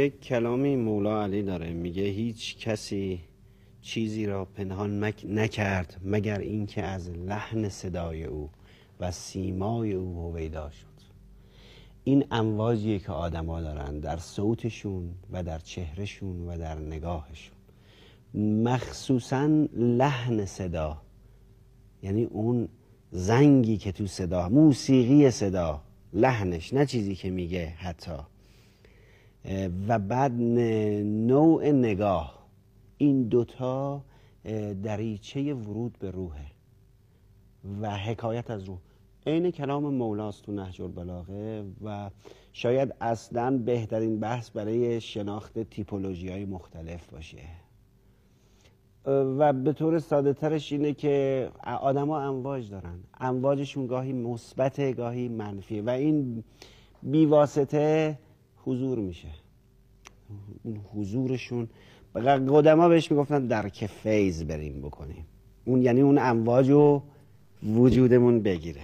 یک کلامی مولا علی داره، میگه هیچ کسی چیزی را پنهان نکرد مگر اینکه از لحن صدای او و سیمای او هویدا شد. این امواجیه که آدما دارن در صوتشون و در چهرهشون و در نگاهشون، مخصوصا لحن صدا، یعنی اون زنگی که تو صدا، موسیقی صدا، لحنش، نه چیزی که میگه حتی. و بعد نوع نگاه، این دوتا دریچه ورود به روحه و حکایت از روح. عین کلام مولاست تو نهج البلاغه و شاید اصلا بهترین بحث برای شناخت تیپولوژی های مختلف باشه. و به طور ساده ترش اینه که آدم ها امواج دارن، امواجشون گاهی مثبت گاهی منفی و این بیواسطه حضور میشه. اون حضورشون قدما بهش میگفتن درک فیض بریم بکنیم، اون یعنی اون امواج رو وجودمون بگیره.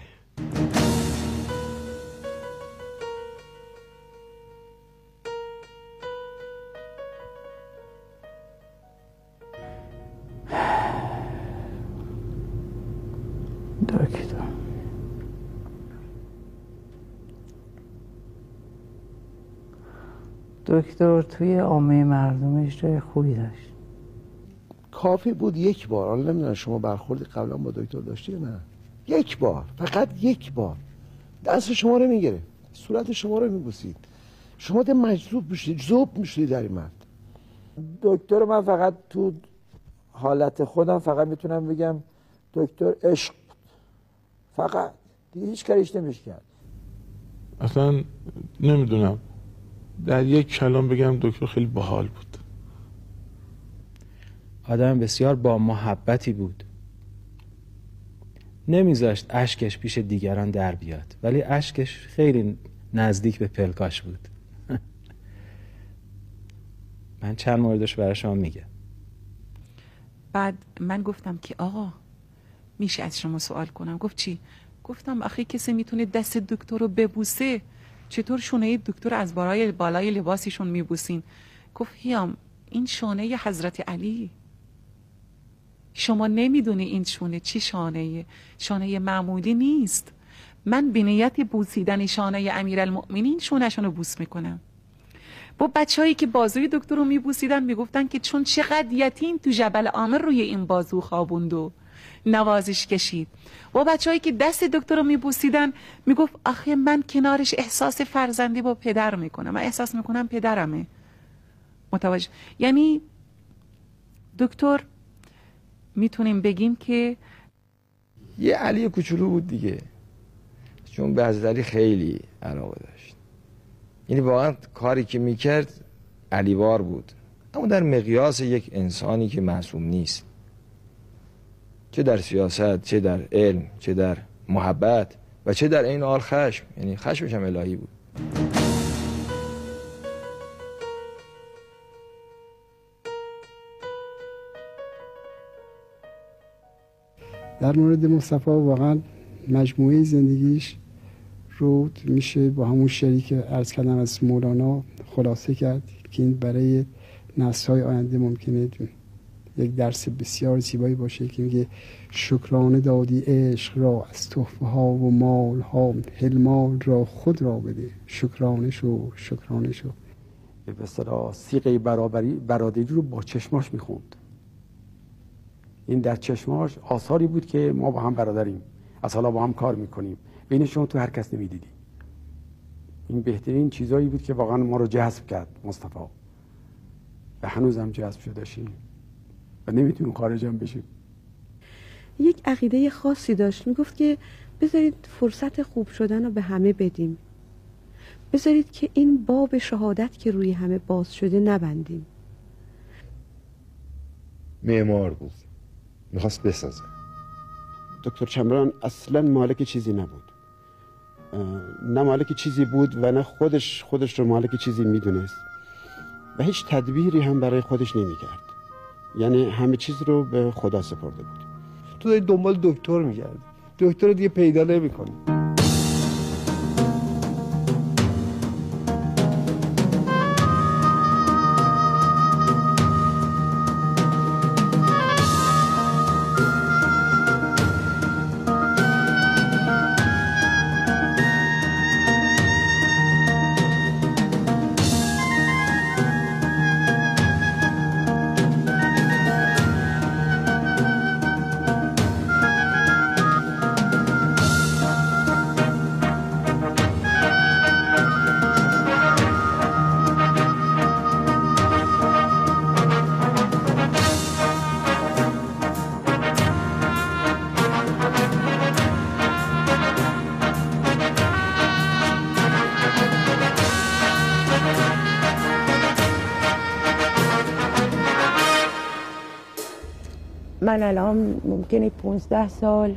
دکتر توی عامه مردمش جای خوبی داشت. کافی بود یک بار، حالا نمیدونم شما برخوردی قبلا با دکتر داشتی یا نه، یک بار، فقط یک بار دست شما رو میگیره، صورت شما رو میبوسید، شما ده مجذوب میشید، ذوب میشید در این مرد. دکتر من فقط تو حالت خودم فقط میتونم بگم دکتر عشق بود، فقط دیگه هیچ کاریش نمیشه کرد. اصلا نمیدونم در یک کلام بگم دکتر خیلی باحال بود. آدم بسیار با محبتی بود، نمیذاشت اشکش پیش دیگران در بیاد، ولی اشکش خیلی نزدیک به پلکاش بود. من چند موردش برای شما میگم. بعد من گفتم که آقا میشه از شما سوال کنم؟ گفت چی؟ گفتم آخه کسی میتونه دست دکتر رو ببوسه، چطور شونه دکتر از بالای لباسیشون میبوسین؟ گفت هیام این شانه حضرت علی، شما نمیدونی این شونه چی شانه، شانه معمولی نیست. من به نیت بوسیدن شانه امیرالمؤمنین شونه‌شون رو بوس میکنم. با بچه‌هایی که بازوی دکتر رو میبوسیدن میگفتن که چون چقدر یتیم تو جبل عامر روی این بازو خوابوند و نوازش کشید. با بچه‌هایی که دست دکتر رو میبوسیدن میگفت آخه من کنارش احساس فرزندی با پدر میکنم، من احساس میکنم پدرمه. متوجه؟ یعنی دکتر میتونیم بگیم که یه علی کوچولو بود دیگه، چون به حضرت علی خیلی علاقه داشت. یعنی واقعا کاری که میکرد علیوار بود، اما در مقیاس یک انسانی که معصوم نیست، چه در سیاست، چه در علم، چه در محبت و چه در این حال خشم. یعنی خشمش هم الهی بود. در مورد مصطفی واقعا مجموعه زندگیش رو میشه با همون شعری که عرض کردم از مولانا خلاصه کرد که این برای نسل‌های آینده ممکنه یک درس بسیار زیبایی باشه که میگه شکرانه دادی عشق را از تحفه ها و مال ها، هلمال را خود را بده، شکرانه شو شکرانه شو. به اصطلاح صیغه برادری رو با چشماش میخوند. این در چشماش آثاری بود که ما با هم برادریم، از حالا با هم کار میکنیم، بین شما تو هر کس نمیدیدی. این بهترین چیزایی بود که واقعا ما رو جذب کرد مصطفی و هنوز هم جذب شده شیم و نمیتونیم خارج هم بشیم. یک عقیده خاصی داشت، میگفت که بذارید فرصت خوب شدن رو به همه بدیم، بذارید که این باب شهادت که روی همه باز شده نبندیم. معمار بود، میخواست بسازه. دکتر چمران اصلا مالک چیزی نبود، نه مالک چیزی بود و نه خودش رو مالک چیزی میدونست و هیچ تدبیری هم برای خودش نمیکرد. یعنی همه چیز رو به خدا سپرده بود. تو داری دنبال دکتر میگردی، دکتر رو دیگه پیدا نمی‌کنی. من الان ممکنه 15 سال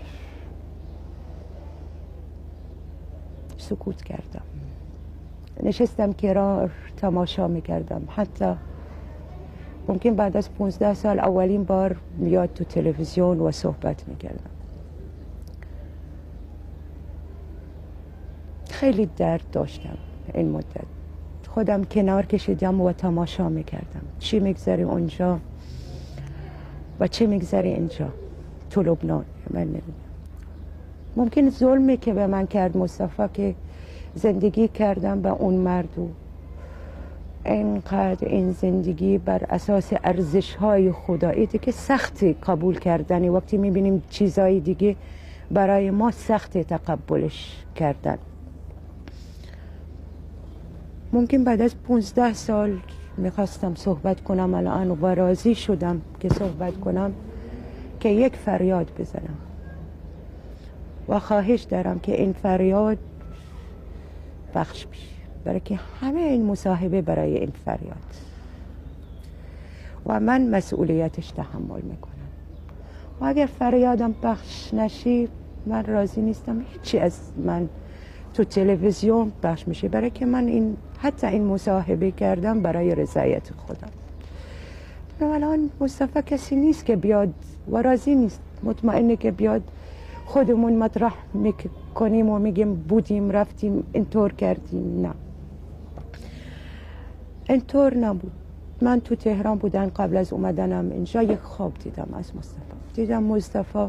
سکوت کردم، نشستم کنار تماشا میکردم. حتی ممکن بعد از 15 سال اولین بار میاد تو تلویزیون و صحبت میکردم. خیلی درد داشتم این مدت، خودم کنار کشیدم و تماشا میکردم چی میگذره اونجا و چی میگذره اینجا تو لبنان. من نمیدونم، ممکن ظلمی که به من کرد مصطفی که زندگی کردم به اون مردو، اینقدر این زندگی بر اساس ارزش‌های خدایی که سختی قبول کردنی، وقتی میبینیم چیزای دیگه برای ما سخت تقبلش کردن. ممکن بعد از 15 سال میخواستم صحبت کنم الان و راضی شدم که صحبت کنم، که یک فریاد بزنم و خواهش دارم که این فریاد بخش بشه، برای که همه این مصاحبه برای این فریاد و من مسئولیتش تحمل میکنم. و اگر فریادم بخش نشی من راضی نیستم هیچی از من تو تلویزیون بخش میشه، برای که من حتی این مصاحبه کردم برای رضایت خودم. الان مصطفی کسی نیست که بیاد و راضی نیست، مطمئنه که بیاد خودمون مطرح میکنیم و میگیم بودیم رفتیم اینطور کردیم. نه، اینطور نبود. من تو تهران بودن قبل از اومدنم اینجا یک خواب دیدم از مصطفی. دیدم مصطفی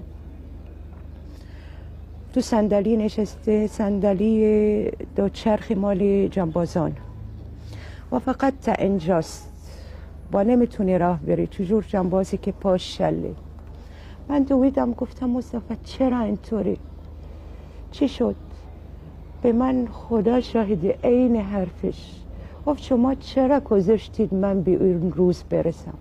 تو صندلی نشسته، صندلی دوچرخ مال جنبازان و فقط تا اینجاست با نمیتونی راه بری، چجور جنبازی که پاش شله. من دویدم گفتم مصطفی چرا اینطوری؟ چی شد؟ به من خدا شاهد عین حرفش گفت شما چرا گذاشتید من به این روز برسم؟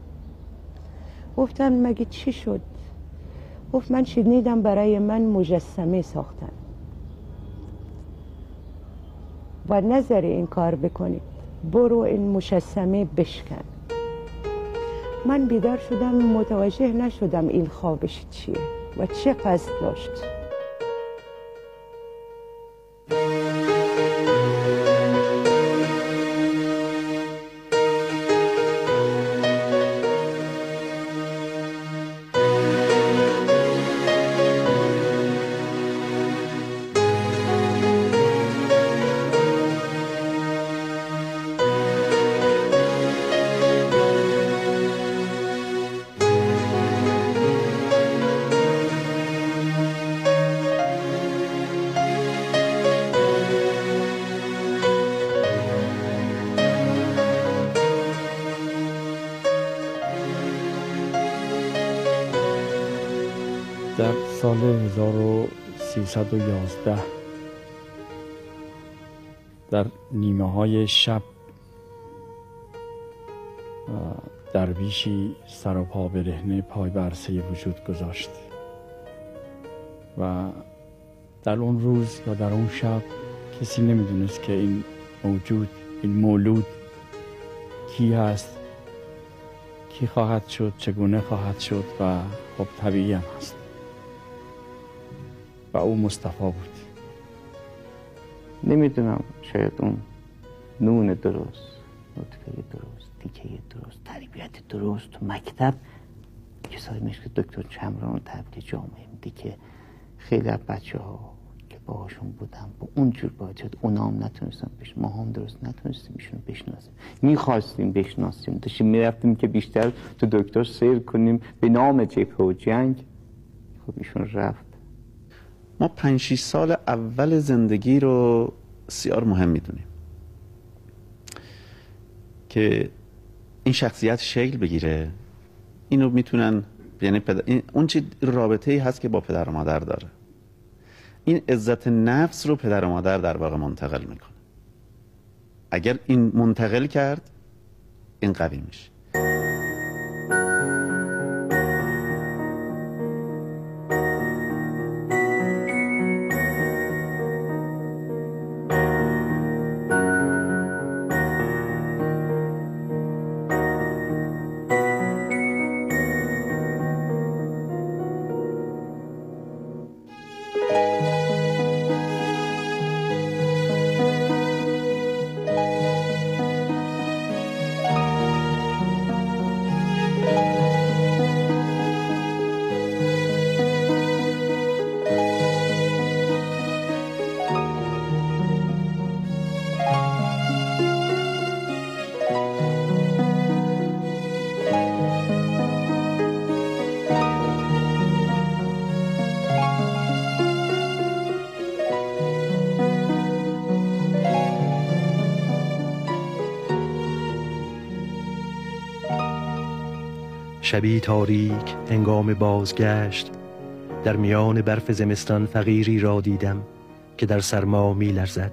گفتم مگه چی شد؟ گفت من شنیدم برای من مجسمه ساختن و نظر این کار بکنی، برو این مجسمه بشکن. من بیدار شدم، متوجه نشدم این خوابش چیه و چه قصد داشت. در سال 1311 در نیمه های شب درویشی سر و پا برهنه پای به عرصه وجود گذاشت و در اون روز یا در اون شب کسی نمیدونست که این موجود، این مولود کی هست، کی خواهد شد، چگونه خواهد شد و خب طبیعی هم هست و او مصطفی بود. نمیدونم، شاید اون نون درست، نطفه درست، تیکه درست، تربیت درست تو مکتب کسایی مثل دکتر چمران و تبدیل جامعه میده که خیلی از بچه ها که باهاشون بودم با اونجور باید اونا هم نتونستم ما هم درست نتونستیم ایشون بشناسیم. میخواستیم بشناسیم، داشتیم میرفتیم که بیشتر تو دکتر سیر کنیم به نام جبهه و جنگ. خب ایشون رفت. ما 5-6 سال اول زندگی رو بسیار مهم میدونیم که این شخصیت شکل بگیره. اینو میتونن یعنی اون چی رابطه‌ای هست که با پدر و مادر داره، این عزت نفس رو پدر و مادر در واقع منتقل میکنه. اگر این منتقل کرد این قوی میشه. شبی تاریک هنگام بازگشت، در میان برف زمستان فقیری را دیدم که در سرما می لرزد.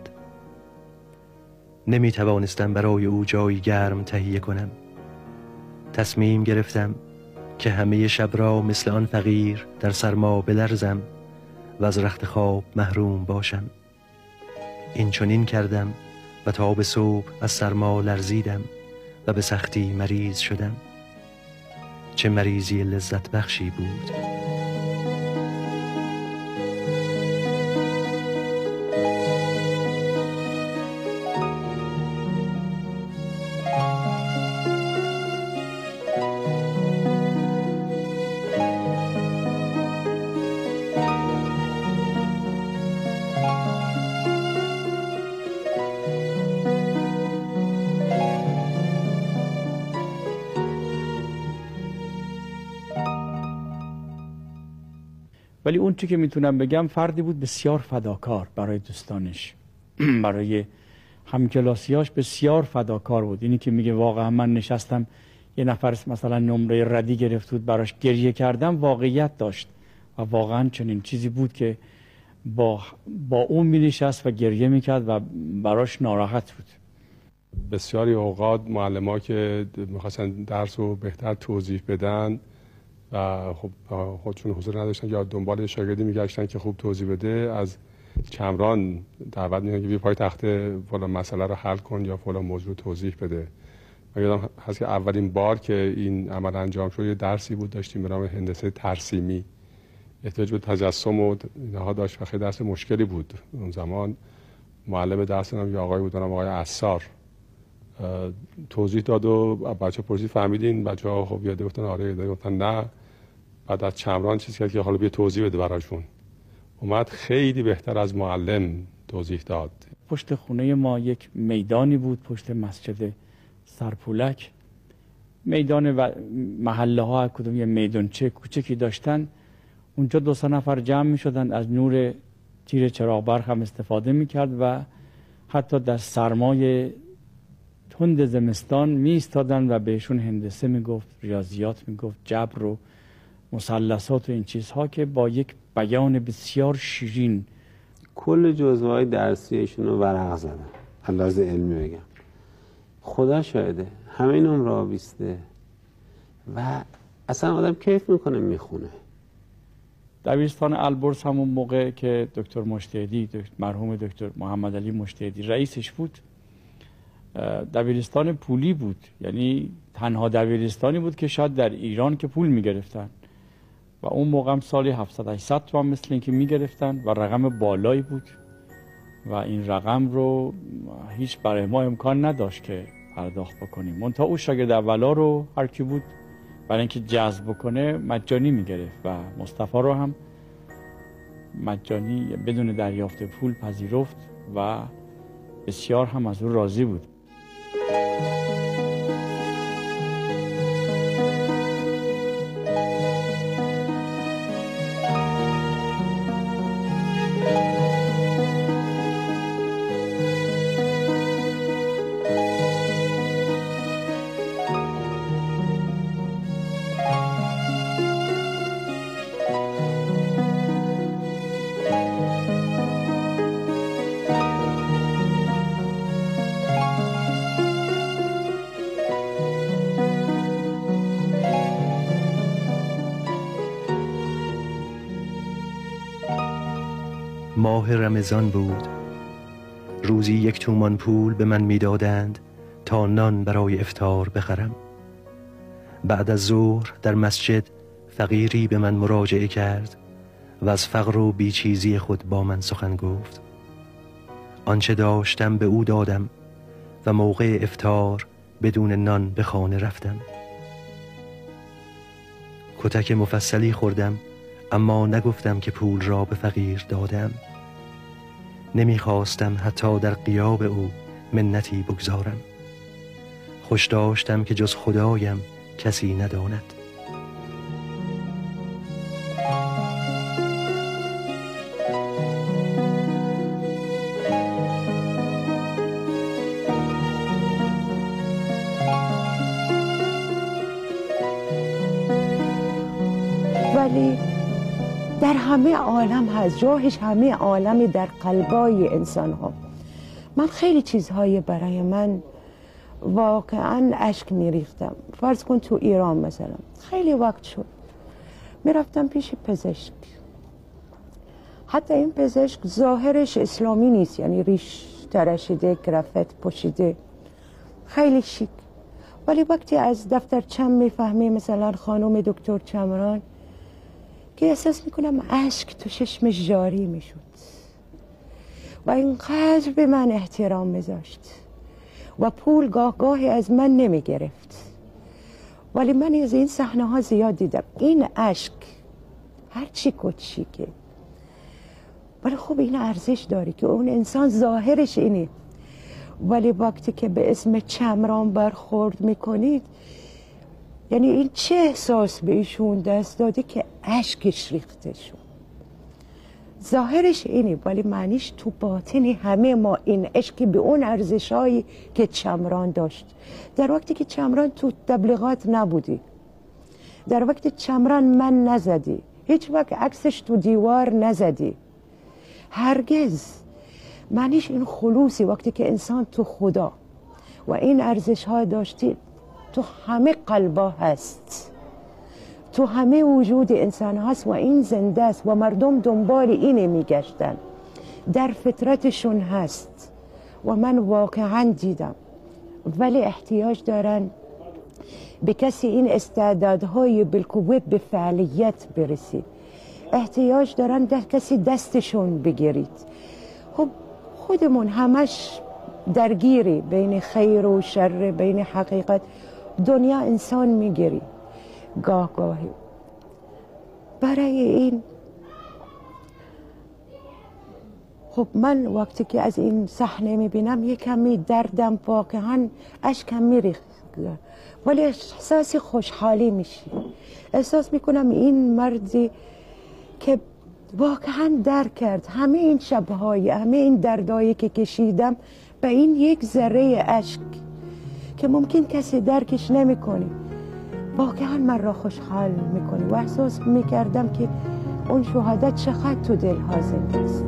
نمی توانستم برای او جایی گرم تهیه کنم. تصمیم گرفتم که همه شب را مثل آن فقیر در سرما بلرزم و از رخت خواب محروم باشم. این چنین کردم و تا به صبح از سرما لرزیدم و به سختی مریض شدم. چه مریضی لذت بخشی بود. ولی اون چی که میتونم بگم، فردی بود بسیار فداکار برای دوستانش برای همکلاسیاش بسیار فداکار بود. اینی که میگه واقعا من نشستم یه نفر مثلا نمره ردی گرفت بود براش گریه کردم، واقعیت داشت و واقعا چنین چیزی بود که با اون مینشست و گریه میکرد و براش ناراحت بود. بسیاری اوقات معلم‌ها که میخواستن درس رو بهتر توضیح بدن و خب خودشون حضور نداشتن یا دنبال شاگردی میگشتن که خوب توضیح بده، از کمران دعوت میکنن که بیا پای تخته فلان مسئله رو حل کن یا فلان موضوع توضیح بده. من یادم هست که اولین بار که این عمل انجام شد یه درسی بود داشتیم به نام هندسه ترسیمی، احتیاج به تجسم و اینها داشت و خیلی درس مشکلی بود. اون زمان معلم درس هم یه آقای بود، آقای عصار، توضیح داد و بچه پرسید فهمیدین؟ بچه‌ها خب یاده گفتن آره، یاده گفتن نه. بعد از چمران چیز کرد که حالا بیا توضیح بده براشون. اومد خیلی بهتر از معلم توضیح داد. پشت خونه ما یک میدانی بود، پشت مسجد سرپولک، میدان و محله ها کدوم یه میدانچه کوچکی داشتن. اونجا 2-3 نفر جمع می شدن، از نور تیر چراغ برق هم استفاده می کرد و حتی در سرمای تند زمستان می ایستادن و بهشون هندسه می گفت، ریاضیات می گفت، جبر و مثلثات و این چیزها که با یک بیان بسیار شیرین کل جزوه‌های درسیشون رو ورق زدن. اندازه علمی بگم، خدا شاهده همه این عمر آبیسته و اصلا آدم کیف میکنه میخونه. دبیرستان البرز همون موقع که دکتر مجتهدی، مرحوم دکتر محمد علی مجتهدی رئیسش بود، دبیرستان پولی بود، یعنی تنها دبیرستانی بود که شاید در ایران که پول میگرفتن و اون موقع هم سالی 700-800 تومان مثل این که میگرفتن و رقم بالایی بود و این رقم رو هیچ برای ما امکان نداشت که پرداخت بکنیم. منتها اون شاگرد اولا رو هر کی بود برای اینکه جذب بکنه مجانی میگرفت و مصطفی رو هم مجانی بدون دریافت پول پذیرفت و بسیار هم از اون راضی بود. ماه رمضان بود. روزی 1 تومان پول به من میدادند تا نان برای افطار بخرم. بعد از ظهر در مسجد فقیری به من مراجعه کرد و از فقر و بیچیزی خود با من سخن گفت. آنچه داشتم به او دادم و موقع افطار بدون نان به خانه رفتم. کتک مفصلی خوردم اما نگفتم که پول را به فقیر دادم. نمیخواستم حتی در غیاب او منتی بگذارم. خوش داشتم که جز خدایم کسی نداند. ولی در همه عالم هست، جاهش همه عالم در قلبای انسان ها. من خیلی چیزهای برای من واقعا اشک میریختم. فرض کن تو ایران مثلا خیلی وقت شد میرفتم پیش پزشک، حتی این پزشک ظاهرش اسلامی نیست، یعنی ریش تراشیده، کرافت پوشیده، خیلی شیک، ولی وقتی از دفترچم میفهمی مثلا خانم دکتر چمران، که احساس میکنم اشک تو چشمش جاری میشد و اینقدر به من احترام میذاشت و پول گاهی از من نمیگرفت. ولی من از این صحنه ها زیاد دیدم. این اشک هرچی کوچیکه ولی خب این ارزش داره که اون انسان ظاهرش اینه، ولی وقتی که به اسم چمران برخورد میکنید، یعنی این چه احساس به ایشون دست داده که اشکش ریخته شد. ظاهرش اینه ولی معنیش تو باطنی همه ما این عشقی به اون ارزشایی که چمران داشت. در وقتی که چمران تو تبلیغات نبودی، در وقتی چمران من نزدی، هیچ وقت عکسش تو دیوار نزدی، هرگز. معنیش این خلوصی وقتی که انسان تو خدا و این ارزش ها داشتی، تو همه قلبا هست، تو همه وجود انسان هست و این زنده است و مردم دنبال اینه میگشتن، در فطرتشون هست و من واقعا دیدم. ولی احتیاج دارن به کسی این استعدادهای بالقوه به فعالیت برسید، احتیاج دارن کسی دستشون بگیرید. خب خودمون همش درگیری بین خیر و شر، بین حقیقت، دنیا انسان میگیری گاهی. برای این خب من وقتی که از این صحنه میبینم یک کمی دردم واقعا اشکم میریخت، ولی احساس خوشحالی میشی. احساس میکنم این مردی که واقعا درک کرد همه این شبهای، همه این دردایی که کشیدم به این یک ذره اشک که ممکن کسی درکش نمیکنه، واقعا من را خوشحال میکنه و احساس میکردم که اون شهادت چقدر تو دلها زنده است.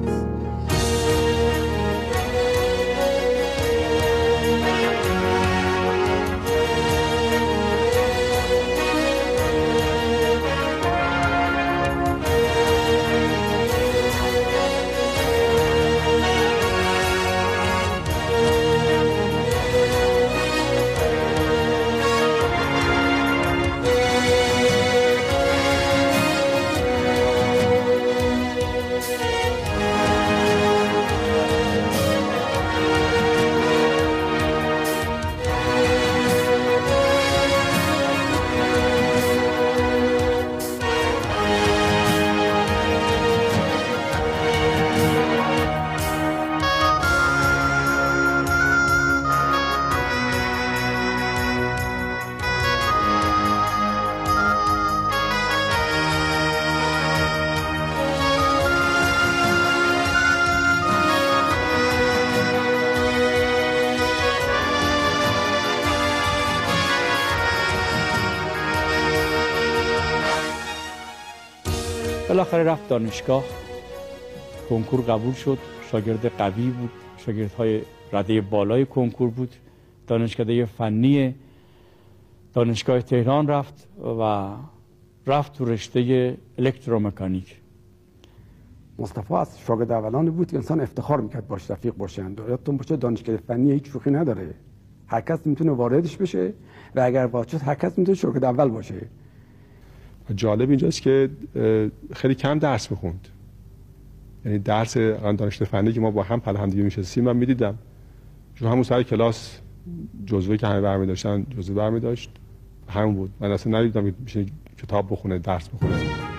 بالاخره رفت دانشگاه، کنکور قبول شد، شاگرد قوی بود، شاگردهای رده بالای کنکور بود، دانشکده فنی دانشگاه تهران رفت و رفت تو رشته الکترومکانیک. مصطفی از شاگرد اولانی بود که انسان افتخار میکرد باش رفیق باشند. یادتون باشه دانشکده فنی هیچ شوخی نداره، هر کس میتونه واردش بشه و اگر واجد هر کس میتونه شاگرد اول باشه. جالب اینجاست که خیلی کم درس میخوند، یعنی درس دانشکده فنی که ما با هم پله هم دیگه میشستیم من میدیدم، چون همون سر کلاس جزوه که همه برمی داشتن جزوه برمی داشت همون بود. من اصلا ندیدم که کتاب بخونه درس بخونه.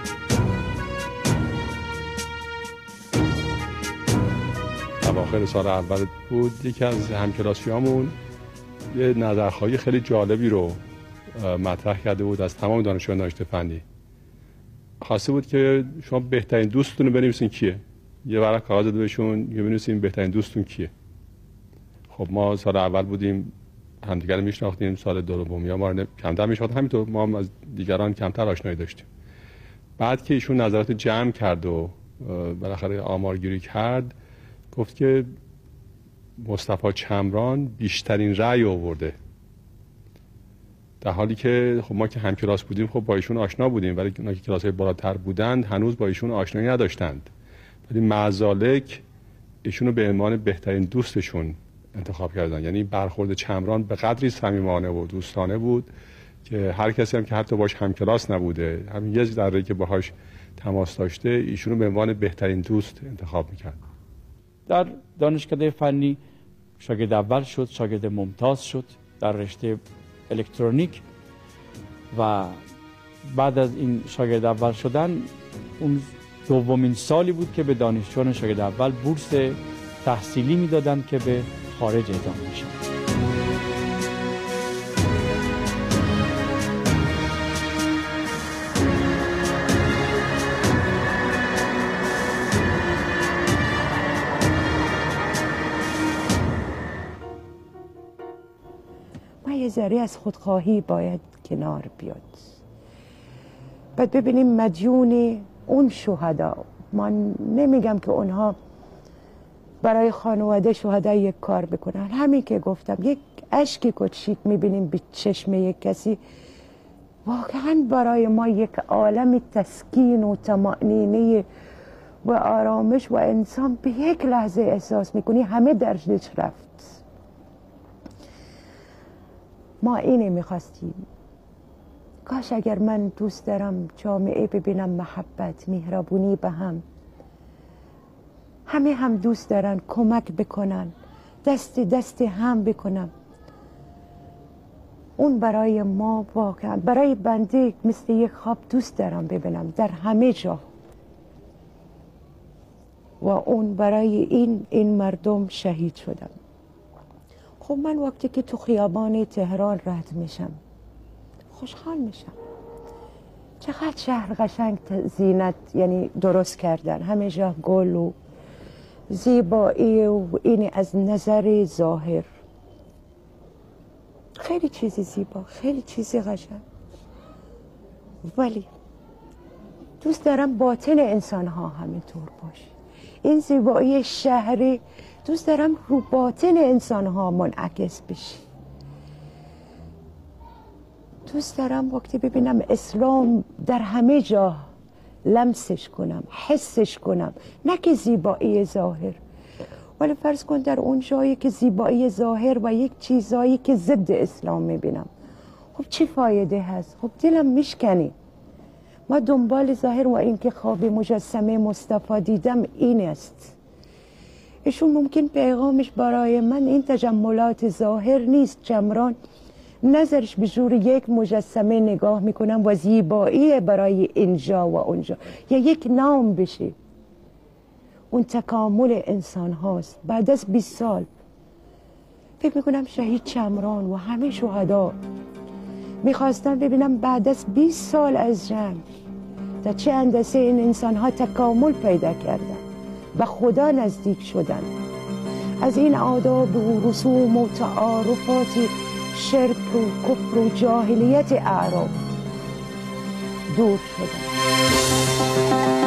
اواخر سال اول بود یکی از همکلاسیامون یه نظرخواهی خیلی جالبی رو مطرح کرده بود از تمام دانشجویان دانشکده فنی. خواسته بود که شما بهترین دوستتون رو بنویسین کیه، یه ورق کاغذ داده بهشون یه بنویسین بهترین دوستتون کیه. خب ما سال اول بودیم همدیگر رو میشناختیم، سال دومی ما رو کمتر میشناختیم، همینطور ما هم از دیگران کمتر آشنایی داشتیم. بعد که ایشون نظرات جمع کرد و بالاخره آمارگیری کرد، گفت که مصطفی چمران بیشترین رأی آورده، در حالی که خب ما که همکلاس بودیم خب با ایشون آشنا بودیم، ولی اونا که کلاس‌های بالاتر بودند هنوز با ایشون آشنایی نداشتند، ولی معزالک ایشونو به عنوان بهترین دوستشون انتخاب کردن. یعنی برخورد چمران به قدری صمیمانه و دوستانه بود که هر کسی هم که حتی باش همکلاس نبوده، همین یه ذره که باهاش تماس داشته، ایشونو به عنوان بهترین دوست انتخاب میکرد. در دانشکده فنی شاگرد اول شد، شاگرد ممتاز شد در رشته الکترونیک و بعد از این شاگرد اول شدن اون دومین سالی بود که به دانشجویان شاگرد اول بورس تحصیلی میدادند که به خارج اعزام میشن. یه ذره از خودخواهی باید کنار بیاد. بعد ببینیم مدیون اون شهدا، من نمیگم که اونها برای خانواده شهدا یک کار بکنن، همین که گفتم یک اشک کوچیک میبینیم به چشم یک کسی، واقعا برای ما یک عالم تسکین و طمأنینه و آرامش و انسان به یک لحظه احساس میکنی همه درجش رفت. ما اینه میخواستیم. کاش اگر من دوست دارم جامعه ببینم محبت، مهربونی به هم، همه هم دوست دارن کمک بکنن، دست دست هم بکنم. اون برای ما واقعا، برای بنده مثل یک خواب دوست دارم ببینم در همه جا. و اون برای این مردم شهید شدم. خب من وقتی که تو خیابان تهران رد میشم خوشحال میشم. چقدر شهر قشنگ زینت یعنی درست کردن، همه جا گل و زیبایی و این از نظر ظاهر خیلی چیزی زیبا، خیلی چیزی قشنگ، ولی دوست دارم باطن انسان ها همینطور باشه. این زیبایی شهری دوست دارم رو باطن انسان ها منعکس بشه. دوست دارم وقتی ببینم اسلام در همه جا لمسش کنم، حسش کنم، نه که زیبایی ظاهر، ولی فرض کن در اون جایی که زیبایی ظاهر و یک چیزایی که ضد اسلام میبینم، خب چه فایده هست؟ خب دلم میشکنی. ما دنبال ظاهر و این که خواب مجسمه مصطفی دیدم این است. ایشون ممکن پیغامش برای من این تجملات ظاهر نیست. چمران نظرش به جور یک مجسمه نگاه میکنم و زیبایی برای اینجا و اونجا یا یک نام بشه. اون تکامل انسان هاست. بعد از 20 سال فکر میکنم شهید چمران و همه شهدا میخواستن ببینم بعد از 20 سال از جنگ تا چه اندازه این انسان ها تکامل پیدا کردن و خدا نزدیک شدن، از این آداب و رسوم و تعارفات شرک و کفر و جاهلیت اعراب دور شدن.